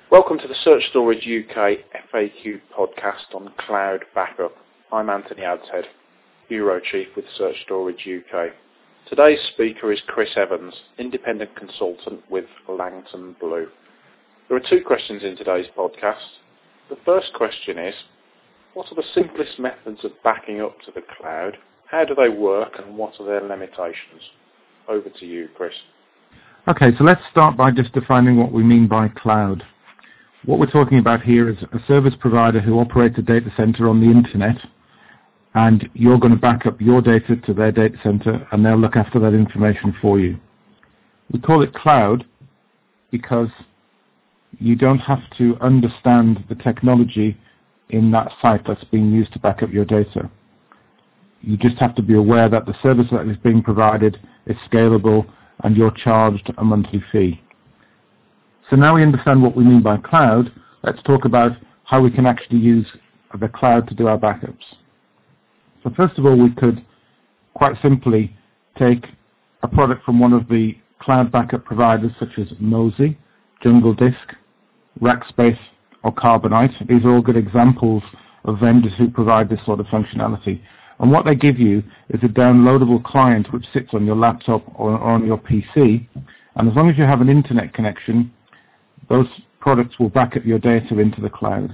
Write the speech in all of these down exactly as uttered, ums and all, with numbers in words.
Welcome to the Search Storage U K F A Q podcast on cloud backup. I'm Anthony Adshead, Bureau Chief with Search Storage U K. Today's speaker is Chris Evans, Independent Consultant with Langton Blue. There are two questions in today's podcast. The first question is, what are the simplest methods of backing up to the cloud? How do they work and what are their limitations? Over to you, Chris. Okay, so let's start by just defining what we mean by cloud. What we're talking about here is a service provider who operates a data center on the internet, and you're going to back up your data to their data center and they'll look after that information for you. We call it cloud because you don't have to understand the technology in that site that's being used to back up your data. You just have to be aware that the service that is being provided is scalable and you're charged a monthly fee. So now we understand what we mean by cloud, let's talk about how we can actually use the cloud to do our backups. So first of all, we could quite simply take a product from one of the cloud backup providers such as Mozy, Jungle Disk, Rackspace or Carbonite. These are all good examples of vendors who provide this sort of functionality. And what they give you is a downloadable client which sits on your laptop or on your P C. And as long as you have an internet connection, those products will back up your data into the cloud.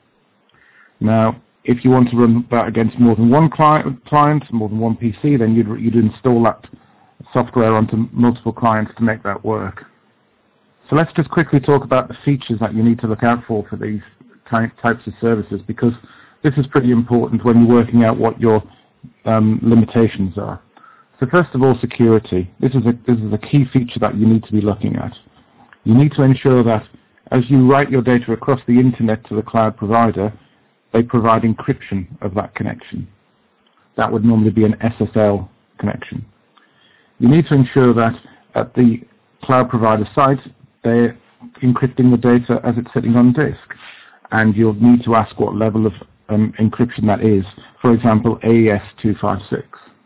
Now, if you want to run that against more than one client, client more than one P C, then you'd, you'd install that software onto multiple clients to make that work. So let's just quickly talk about the features that you need to look out for for these types of services, because this is pretty important when you're working out what your um, limitations are. So first of all, security. This is, a, this is a key feature that you need to be looking at. You need to ensure that as you write your data across the internet to the cloud provider, they provide encryption of that connection. That would normally be an S S L connection. You need to ensure that at the cloud provider site, they're encrypting the data as it's sitting on disk. And you'll need to ask what level of um, encryption that is. For example, A E S two fifty-six.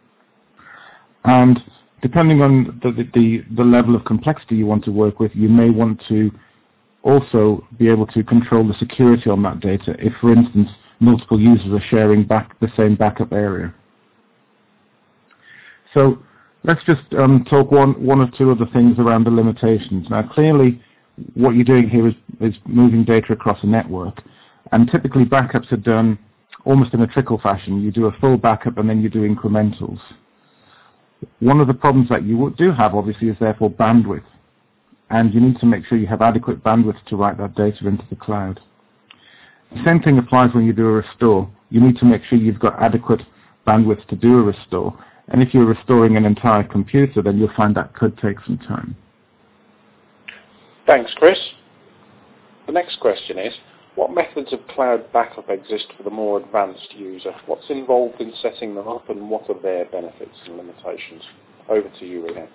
And depending on the, the, the level of complexity you want to work with, you may want to also be able to control the security on that data if, for instance, multiple users are sharing back the same backup area. So let's just um, talk one, one or two other things around the limitations. Now, clearly, what you're doing here is, is moving data across a network, and typically backups are done almost in a trickle fashion. You do a full backup and then you do incrementals. One of the problems that you do have, obviously, is therefore bandwidth, and you need to make sure you have adequate bandwidth to write that data into the cloud. The same thing applies when you do a restore. You need to make sure you've got adequate bandwidth to do a restore, and if you're restoring an entire computer, then you'll find that could take some time. Thanks, Chris. The next question is, what methods of cloud backup exist for the more advanced user? What's involved in setting them up and what are their benefits and limitations? Over to you, Rene.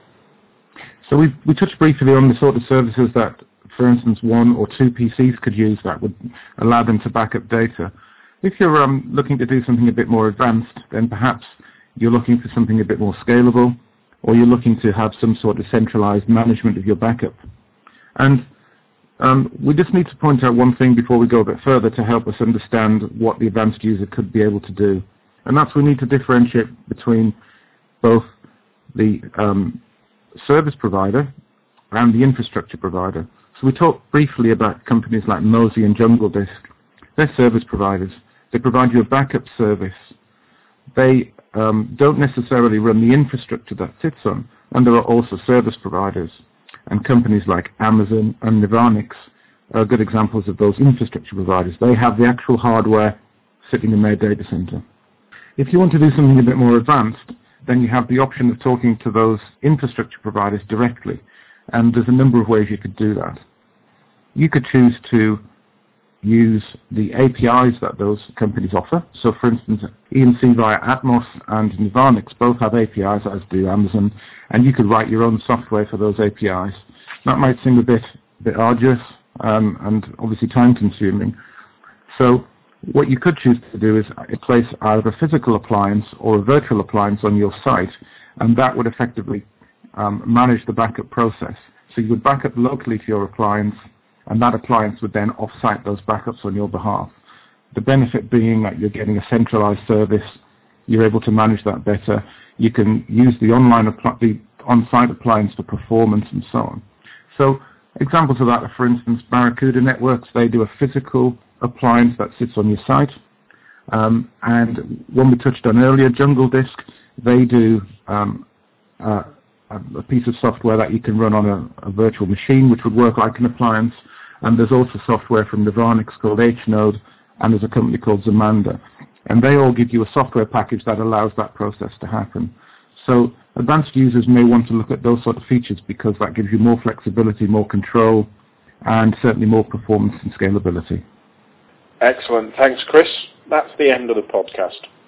So we, we touched briefly on the sort of services that, for instance, one or two P Cs could use that would allow them to back up data. If you're um, looking to do something a bit more advanced, then perhaps you're looking for something a bit more scalable, or you're looking to have some sort of centralized management of your backup. And um, we just need to point out one thing before we go a bit further to help us understand what the advanced user could be able to do. And that's we need to differentiate between both the um, service provider and the infrastructure provider. So we talked briefly about companies like Mozy and Jungle Disk. They're service providers. They provide you a backup service. They um, don't necessarily run the infrastructure that sits on, and there are also service providers. And companies like Amazon and Nutanix are good examples of those infrastructure providers. They have the actual hardware sitting in their data center. If you want to do something a bit more advanced, then you have the option of talking to those infrastructure providers directly. And there's a number of ways you could do that. You could choose to use the A P Is that those companies offer. So for instance, E N C via Atmos and Nutanix both have A P Is, as do Amazon, and you could write your own software for those A P Is. That might seem a bit, a bit arduous um, and obviously time consuming. So what you could choose to do is place either a physical appliance or a virtual appliance on your site, and that would effectively um, manage the backup process. So you would back up locally to your appliance, and that appliance would then off-site those backups on your behalf. The benefit being that you're getting a centralized service, you're able to manage that better, you can use the online the on-site appliance for performance and so on. So examples of that are, for instance, Barracuda Networks. They do a physical appliance that sits on your site. Um, and one we touched on earlier, Jungle Disk, they do um, uh, a piece of software that you can run on a, a virtual machine, which would work like an appliance. And there's also software from Novanix called H-Node, and there's a company called Zamanda. And they all give you a software package that allows that process to happen. So advanced users may want to look at those sort of features because that gives you more flexibility, more control, and certainly more performance and scalability. Excellent. Thanks, Chris. That's the end of the podcast.